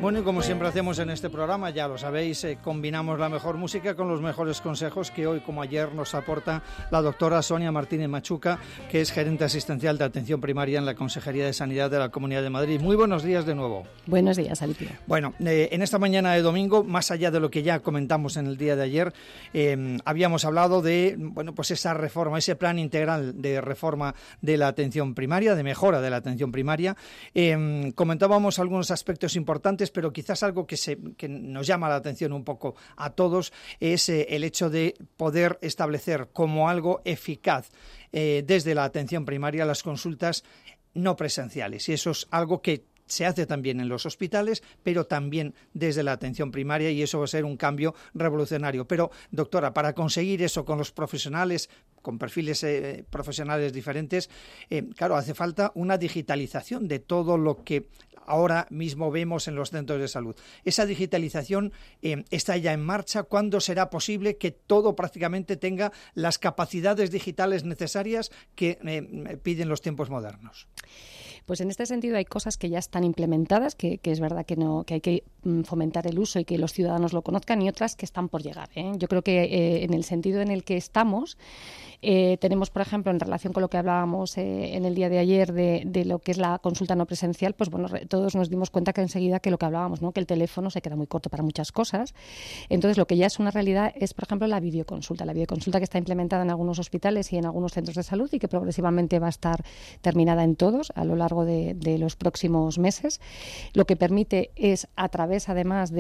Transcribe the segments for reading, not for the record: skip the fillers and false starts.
Bueno, y como siempre hacemos en este programa, ya lo sabéis, combinamos la mejor música con los mejores consejos que hoy, como ayer, nos aporta la doctora Sonia Martínez Machuca, que es gerente asistencial de atención primaria en la Consejería de Sanidad de la Comunidad de Madrid. Muy buenos días de nuevo. Buenos días, Alicia. Bueno, en esta mañana de domingo, más allá de lo que ya comentamos en el día de ayer, habíamos hablado de, bueno, pues esa reforma, ese plan integral de reforma de la atención primaria, de mejora de la atención primaria. Comentábamos algunos aspectos importantes, pero quizás algo que nos llama la atención un poco a todos es el hecho de poder establecer como algo eficaz desde la atención primaria las consultas no presenciales. Y eso es algo que se hace también en los hospitales, pero también desde la atención primaria, y eso va a ser un cambio revolucionario. Pero, doctora, para conseguir eso con los profesionales, con perfiles profesionales diferentes, claro, hace falta una digitalización de todo lo que ahora mismo vemos en los centros de salud. Esa digitalización está ya en marcha. ¿Cuándo será posible que todo prácticamente tenga las capacidades digitales necesarias que piden los tiempos modernos? Pues en este sentido hay cosas que ya están implementadas, que es verdad que hay que fomentar el uso y que los ciudadanos lo conozcan, y otras que están por llegar. Yo creo que en el sentido en el que estamos, tenemos, por ejemplo, en relación con lo que hablábamos en el día de ayer de lo que es la consulta no presencial, pues bueno, todos nos dimos cuenta que enseguida que lo que hablábamos, ¿no? Que el teléfono se queda muy corto para muchas cosas. Entonces, lo que ya es una realidad es, por ejemplo, la videoconsulta que está implementada en algunos hospitales y en algunos centros de salud y que progresivamente va a estar terminada en todos a lo largo de los próximos meses. Lo que permite es, a través, además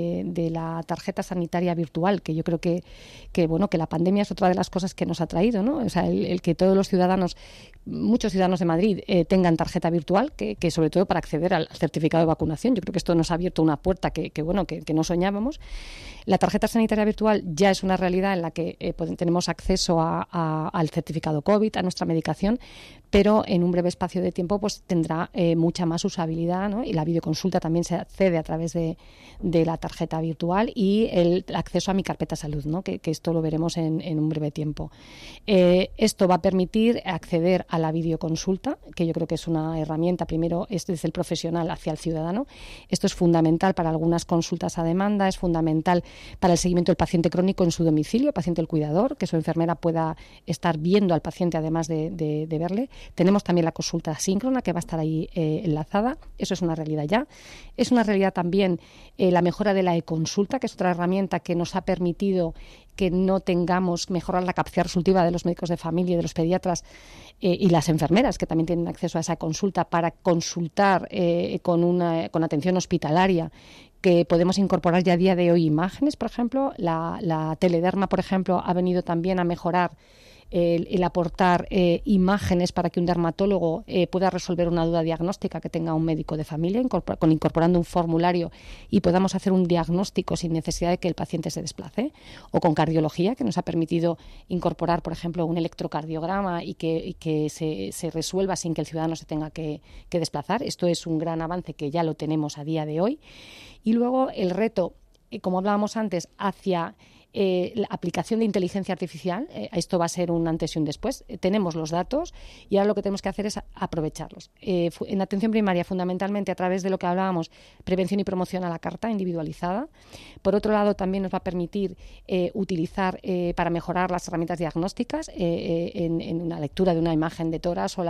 de la tarjeta sanitaria virtual, que yo creo que la pandemia es otra de las cosas que nos ha traído, ¿no? O sea, el que todos los ciudadanos, muchos ciudadanos de Madrid, tengan tarjeta virtual, que sobre todo para acceder al certificado de vacunación. Yo creo que esto nos ha abierto una puerta que no soñábamos. La tarjeta sanitaria virtual ya es una realidad en la que tenemos acceso al certificado COVID, a nuestra medicación, pero en un breve espacio de tiempo pues tendrá mucha más usabilidad, ¿no? Y la videoconsulta también se accede a través de la tarjeta virtual, y el acceso a Mi Carpeta Salud, ¿no? Que esto lo veremos en un breve tiempo. Esto va a permitir acceder a la videoconsulta, que yo creo que es una herramienta, primero, es desde el profesional hacia el ciudadano. Esto es fundamental para algunas consultas a demanda, es fundamental para el seguimiento del paciente crónico en su domicilio, el paciente del cuidador, que su enfermera pueda estar viendo al paciente además de verle. Tenemos también la consulta asíncrona, que va a estar ahí enlazada. Eso es una realidad ya. Es una realidad también la mejora de la e-consulta, que es otra herramienta que nos ha permitido que no tengamos mejorar la capacidad resolutiva de los médicos de familia y de los pediatras y las enfermeras, que también tienen acceso a esa consulta para consultar con atención hospitalaria, que podemos incorporar ya a día de hoy imágenes, por ejemplo. La telederma, por ejemplo, ha venido también a mejorar el aportar imágenes para que un dermatólogo pueda resolver una duda diagnóstica que tenga un médico de familia, incorporando un formulario, y podamos hacer un diagnóstico sin necesidad de que el paciente se desplace. O con cardiología, que nos ha permitido incorporar, por ejemplo, un electrocardiograma y que se resuelva sin que el ciudadano se tenga que desplazar. Esto es un gran avance que ya lo tenemos a día de hoy. Y luego el reto, como hablábamos antes, hacia la aplicación de inteligencia artificial. Esto va a ser un antes y un después. Tenemos los datos y ahora lo que tenemos que hacer es aprovecharlos. En atención primaria, fundamentalmente a través de lo que hablábamos, prevención y promoción a la carta individualizada. Por otro lado, también nos va a permitir utilizar para mejorar las herramientas diagnósticas en una lectura de una imagen de tórax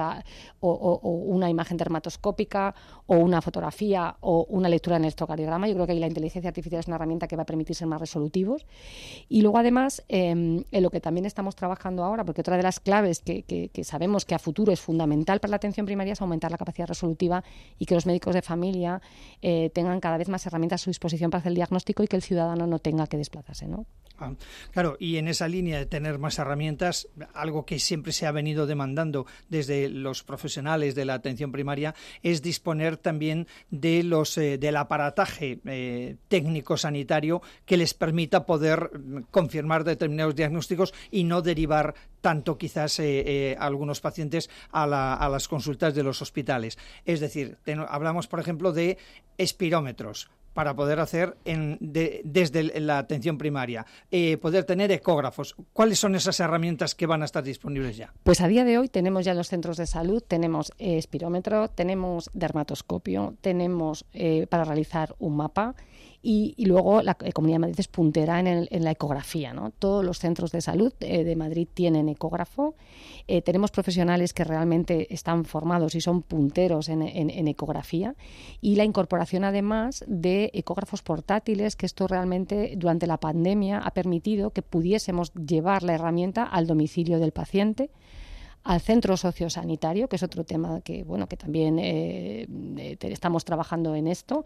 o una imagen dermatoscópica o una fotografía o una lectura en electrocardiograma. Yo creo que ahí la inteligencia artificial es una herramienta que va a permitir ser más resolutivos. Y luego, además, en lo que también estamos trabajando ahora, porque otra de las claves que sabemos que a futuro es fundamental para la atención primaria, es aumentar la capacidad resolutiva y que los médicos de familia tengan cada vez más herramientas a su disposición para hacer el diagnóstico y que el ciudadano no tenga que desplazarse, ¿no? Claro, y en esa línea de tener más herramientas, algo que siempre se ha venido demandando desde los profesionales de la atención primaria es disponer también de del aparataje técnico sanitario que les permita poder confirmar determinados diagnósticos y no derivar tanto quizás a algunos pacientes a las consultas de los hospitales. Es decir, hablamos, por ejemplo, de espirómetros, para poder hacer desde la atención primaria, poder tener ecógrafos. ¿Cuáles son esas herramientas que van a estar disponibles ya? Pues a día de hoy tenemos ya en los centros de salud, tenemos espirómetro, tenemos dermatoscopio, tenemos para realizar un mapa y luego la Comunidad de Madrid es puntera en la ecografía, ¿no? Todos los centros de salud de Madrid tienen ecógrafo. Tenemos profesionales que realmente están formados y son punteros en ecografía, y la incorporación además de ecógrafos portátiles, que esto realmente durante la pandemia ha permitido que pudiésemos llevar la herramienta al domicilio del paciente, al centro sociosanitario, que es otro tema que también estamos trabajando en esto,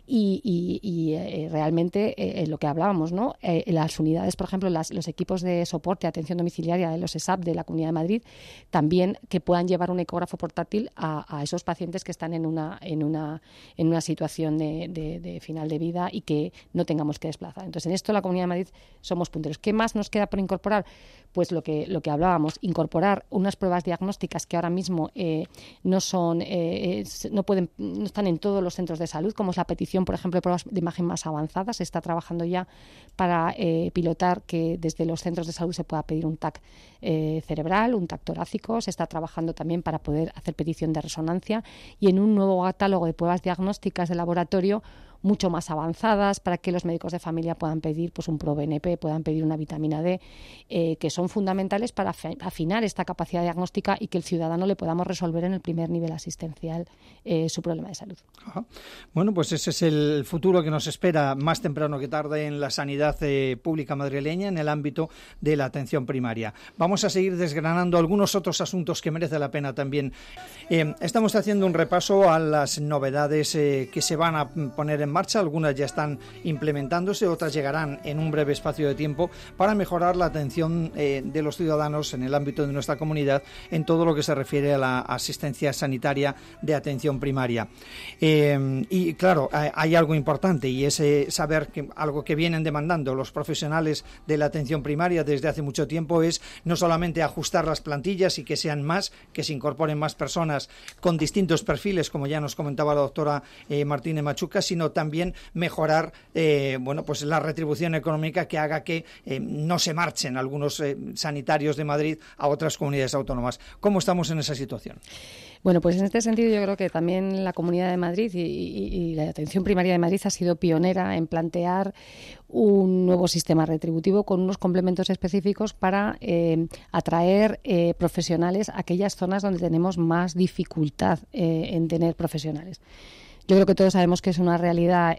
y realmente lo que hablábamos, ¿no? Las unidades, por ejemplo, los equipos de soporte, atención domiciliaria de los ESAP de la Comunidad de Madrid, también que puedan llevar un ecógrafo portátil a esos pacientes que están en una situación de final de vida y que no tengamos que desplazar. Entonces, en esto la Comunidad de Madrid somos punteros. ¿Qué más nos queda por incorporar? Pues lo que hablábamos, incorporar unas pruebas diagnósticas que ahora mismo no están en todos los centros de salud, como es la petición, por ejemplo, de pruebas de imagen más avanzadas. Se está trabajando ya para pilotar que desde los centros de salud se pueda pedir un TAC cerebral, un TAC torácico. Se está trabajando también para poder hacer petición de resonancia, y en un nuevo catálogo de pruebas diagnósticas de laboratorio mucho más avanzadas, para que los médicos de familia puedan pedir pues un ProBNP, puedan pedir una vitamina D, que son fundamentales para afinar esta capacidad diagnóstica y que el ciudadano le podamos resolver en el primer nivel asistencial su problema de salud. Ajá. Bueno, pues ese es el futuro que nos espera más temprano que tarde en la sanidad pública madrileña, en el ámbito de la atención primaria. Vamos a seguir desgranando algunos otros asuntos que merece la pena también. Estamos haciendo un repaso a las novedades que se van a poner en marcha. Algunas ya están implementándose, otras llegarán en un breve espacio de tiempo para mejorar la atención de los ciudadanos en el ámbito de nuestra comunidad en todo lo que se refiere a la asistencia sanitaria de atención primaria. Y claro, hay algo importante, y es saber que algo que vienen demandando los profesionales de la atención primaria desde hace mucho tiempo es no solamente ajustar las plantillas y que sean más, que se incorporen más personas con distintos perfiles, como ya nos comentaba la doctora Martínez Machuca, sino también mejorar pues la retribución económica, que haga que no se marchen algunos sanitarios de Madrid a otras comunidades autónomas. ¿Cómo estamos en esa situación? Bueno, pues en este sentido yo creo que también la Comunidad de Madrid y la atención primaria de Madrid ha sido pionera en plantear un nuevo sistema retributivo con unos complementos específicos para atraer profesionales a aquellas zonas donde tenemos más dificultad en tener profesionales. Yo creo que todos sabemos que es una realidad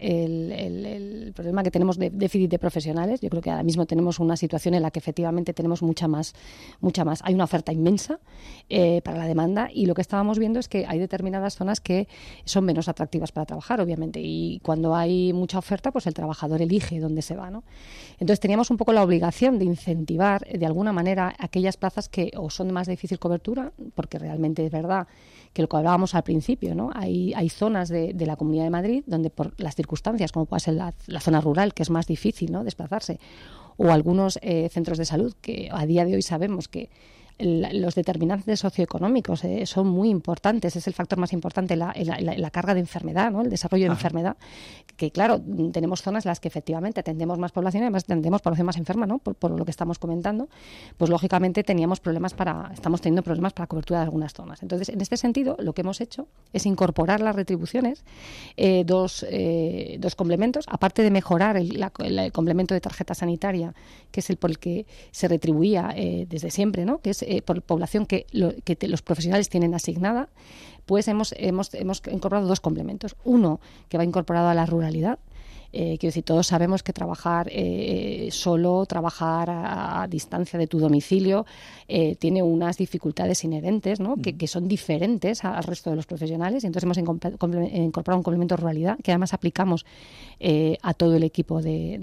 el problema que tenemos de déficit de profesionales. Yo creo que ahora mismo tenemos una situación en la que efectivamente tenemos mucha más. Hay una oferta inmensa para la demanda, y lo que estábamos viendo es que hay determinadas zonas que son menos atractivas para trabajar, obviamente, y cuando hay mucha oferta, pues el trabajador elige dónde se va, ¿no? Entonces teníamos un poco la obligación de incentivar de alguna manera aquellas plazas que o son de más difícil cobertura, porque realmente es verdad que lo que hablábamos al principio, ¿no? Hay zonas de la Comunidad de Madrid donde por las circunstancias, como puede ser la zona rural, que es más difícil, ¿no?, desplazarse, o algunos centros de salud que a día de hoy sabemos que los determinantes socioeconómicos son muy importantes, es el factor más importante, la carga de enfermedad, ¿no?, el desarrollo de enfermedad, que claro, tenemos zonas en las que efectivamente atendemos más población y además atendemos población más enferma, ¿no?, por lo que estamos comentando, pues lógicamente estamos teniendo problemas para cobertura de algunas zonas. Entonces, en este sentido, lo que hemos hecho es incorporar las retribuciones, dos complementos, aparte de mejorar el complemento de tarjeta sanitaria, que es el por el que se retribuía desde siempre, ¿no?, que es por población que los profesionales tienen asignada, pues hemos incorporado dos complementos. Uno que va incorporado a la ruralidad. Quiero decir, todos sabemos que trabajar solo, trabajar a distancia de tu domicilio, tiene unas dificultades inherentes, ¿no?, que son diferentes al resto de los profesionales. Entonces hemos incorporado un complemento de ruralidad que además aplicamos a todo el equipo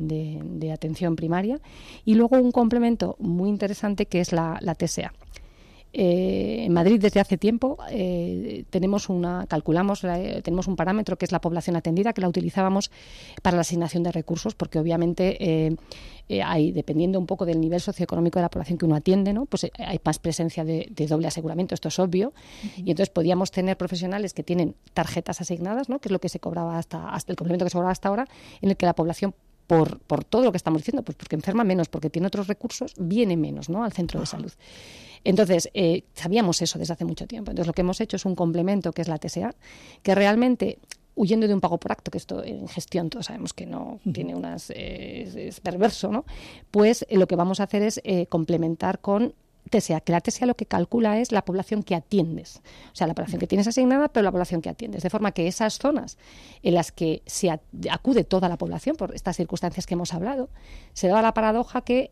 de atención primaria. Y luego un complemento muy interesante que es la TSA. En Madrid desde hace tiempo tenemos un parámetro que es la población atendida, que la utilizábamos para la asignación de recursos, porque obviamente hay, dependiendo un poco del nivel socioeconómico de la población que uno atiende, ¿no? Pues hay más presencia de doble aseguramiento, esto es obvio, y entonces podíamos tener profesionales que tienen tarjetas asignadas, ¿no? Que es lo que se cobraba hasta el complemento que se cobraba hasta ahora, en el que la población por todo lo que estamos diciendo, pues porque enferma menos, porque tiene otros recursos, viene menos, ¿no?, al centro de salud. Entonces, sabíamos eso desde hace mucho tiempo. Entonces, lo que hemos hecho es un complemento que es la TSA, que realmente, huyendo de un pago por acto, que esto en gestión todos sabemos que no tiene es perverso, ¿no? Pues lo que vamos a hacer es complementar con TSA, que la TSA lo que calcula es la población que atiendes, o sea, la población que tienes asignada, pero la población que atiendes, de forma que esas zonas en las que se acude toda la población por estas circunstancias que hemos hablado, se daba la paradoja que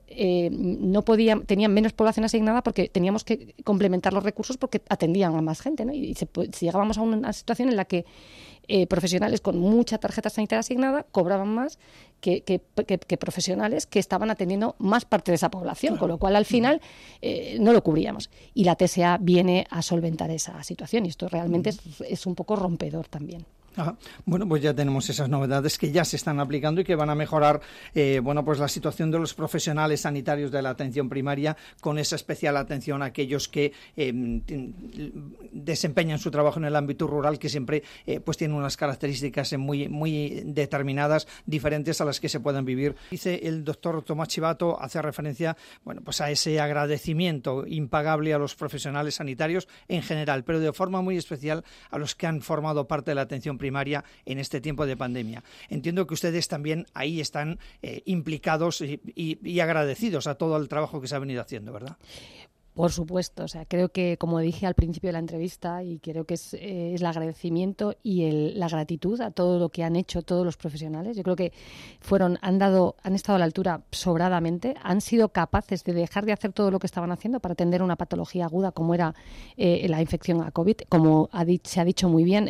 tenían menos población asignada porque teníamos que complementar los recursos porque atendían a más gente, ¿no? Y si llegábamos a una situación en la que profesionales con mucha tarjeta sanitaria asignada cobraban más que profesionales que estaban atendiendo más parte de esa población, con lo cual al final no lo cubríamos. Y la TSA viene a solventar esa situación y esto realmente es un poco rompedor también. Ajá. Bueno, pues ya tenemos esas novedades que ya se están aplicando y que van a mejorar pues la situación de los profesionales sanitarios de la atención primaria, con esa especial atención a aquellos que desempeñan su trabajo en el ámbito rural, que siempre pues tienen unas características muy determinadas, diferentes a las que se pueden vivir. Dice el doctor Tomás Chivato, hace referencia pues a ese agradecimiento impagable a los profesionales sanitarios en general, pero de forma muy especial a los que han formado parte de la atención primaria en este tiempo de pandemia. Entiendo que ustedes también ahí están implicados y agradecidos a todo el trabajo que se ha venido haciendo, ¿verdad? Por supuesto, o sea, creo que, como dije al principio de la entrevista, y creo que es el agradecimiento y la gratitud a todo lo que han hecho todos los profesionales. Yo creo que han estado a la altura sobradamente, han sido capaces de dejar de hacer todo lo que estaban haciendo para atender una patología aguda como era la infección a COVID. Como se ha dicho muy bien,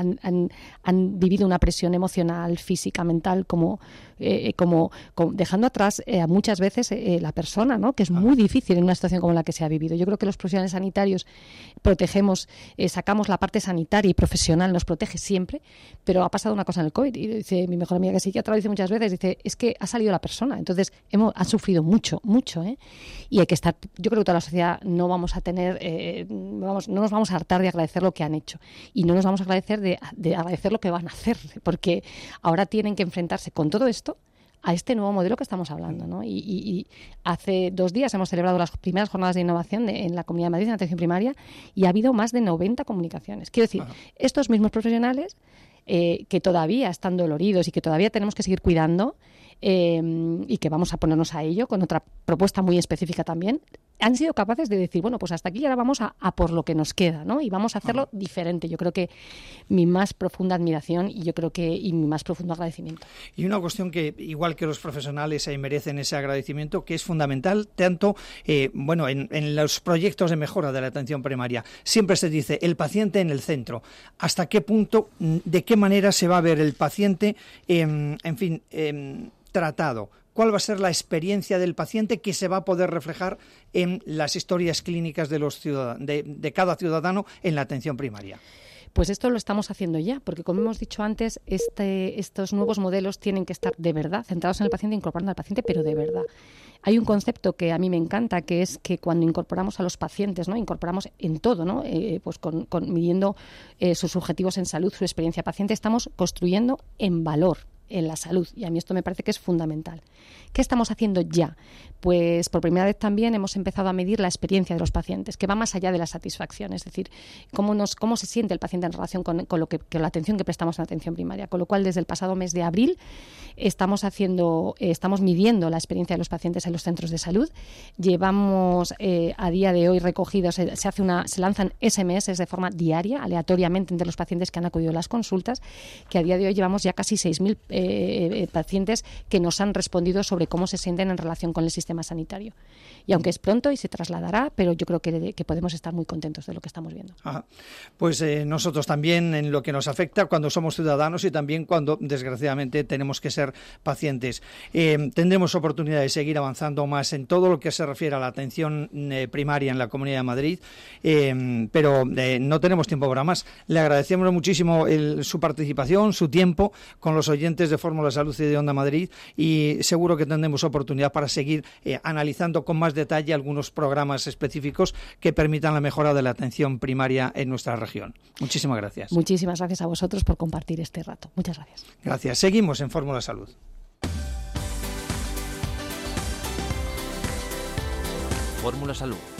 han vivido una presión emocional, física, mental, como dejando atrás muchas veces la persona, ¿no?, que es muy difícil en una situación como la que se ha vivido. Yo creo que los profesionales sanitarios protegemos, sacamos la parte sanitaria y profesional, nos protege siempre, pero ha pasado una cosa en el COVID, y dice mi mejor amiga que es psiquiatra, lo dice muchas veces, dice, es que ha salido la persona, entonces ha sufrido mucho, y hay que estar, yo creo que toda la sociedad no vamos a tener, no nos vamos a hartar de agradecer lo que han hecho, y no nos vamos a agradecer de agradecer lo que van a hacer, porque ahora tienen que enfrentarse con todo esto a este nuevo modelo que estamos hablando, ¿no? Y hace 2 días hemos celebrado las primeras jornadas de innovación en la Comunidad de Madrid en atención primaria y ha habido más de 90 comunicaciones. Quiero decir, estos mismos profesionales que todavía están doloridos y que todavía tenemos que seguir cuidando y que vamos a ponernos a ello con otra propuesta muy específica también, han sido capaces de decir, bueno, pues hasta aquí y ahora vamos a por lo que nos queda, ¿no? Y vamos a hacerlo diferente. Yo creo que mi más profunda admiración y mi más profundo agradecimiento. Y una cuestión que, igual que los profesionales, merecen ese agradecimiento, que es fundamental, tanto en los proyectos de mejora de la atención primaria. Siempre se dice el paciente en el centro. ¿Hasta qué punto, de qué manera se va a ver el paciente, tratado? ¿Cuál va a ser la experiencia del paciente que se va a poder reflejar en las historias clínicas de cada ciudadano en la atención primaria? Pues esto lo estamos haciendo ya, porque como hemos dicho antes, estos nuevos modelos tienen que estar de verdad centrados en el paciente, incorporando al paciente, pero de verdad. Hay un concepto que a mí me encanta, que es que cuando incorporamos a los pacientes, ¿no?, incorporamos en todo, ¿no?, pues midiendo sus objetivos en salud, su experiencia paciente, estamos construyendo en valor en la salud, y a mí esto me parece que es fundamental. ¿Qué estamos haciendo ya? Pues por primera vez también hemos empezado a medir la experiencia de los pacientes, que va más allá de la satisfacción, es decir, cómo se siente el paciente en relación con la atención que prestamos en la atención primaria, con lo cual desde el pasado mes de abril estamos midiendo la experiencia de los pacientes en los centros de salud. Llevamos a día de hoy recogidos, se lanzan SMS de forma diaria, aleatoriamente entre los pacientes que han acudido a las consultas, que a día de hoy llevamos ya casi 6.000 pacientes que nos han respondido sobre cómo se sienten en relación con el sistema sanitario. Y aunque es pronto y se trasladará, pero yo creo que podemos estar muy contentos de lo que estamos viendo. Ajá. Pues nosotros también, en lo que nos afecta cuando somos ciudadanos y también cuando desgraciadamente tenemos que ser pacientes. Tendremos oportunidad de seguir avanzando más en todo lo que se refiere a la atención primaria en la Comunidad de Madrid, pero no tenemos tiempo para más. Le agradecemos muchísimo su participación, su tiempo con los oyentes de Fórmula Salud y de Onda Madrid, y seguro que tendremos oportunidad para seguir analizando con más detalle algunos programas específicos que permitan la mejora de la atención primaria en nuestra región. Muchísimas gracias. Muchísimas gracias a vosotros por compartir este rato. Muchas gracias. Gracias. Seguimos en Fórmula Salud. Fórmula Salud.